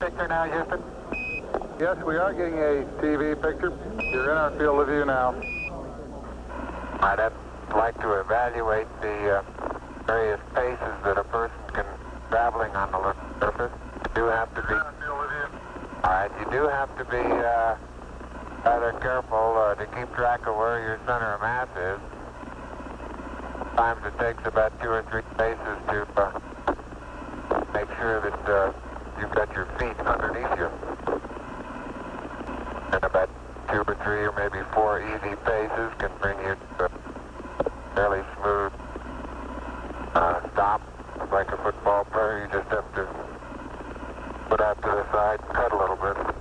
Picture now, Houston? Yes, we are getting a TV picture. You're in our field of view now. I'd like to evaluate the various paces that a person can traveling on the surface. You do have to be. All right, you do have to be rather careful to keep track of where your center of mass is. Sometimes it takes about 2 or 3 paces to make sure that you've got your feet underneath you. And about 2 or 3 or maybe 4 easy paces can bring you to a fairly smooth stop. Like a football player, you just have to put out to the side and cut a little bit.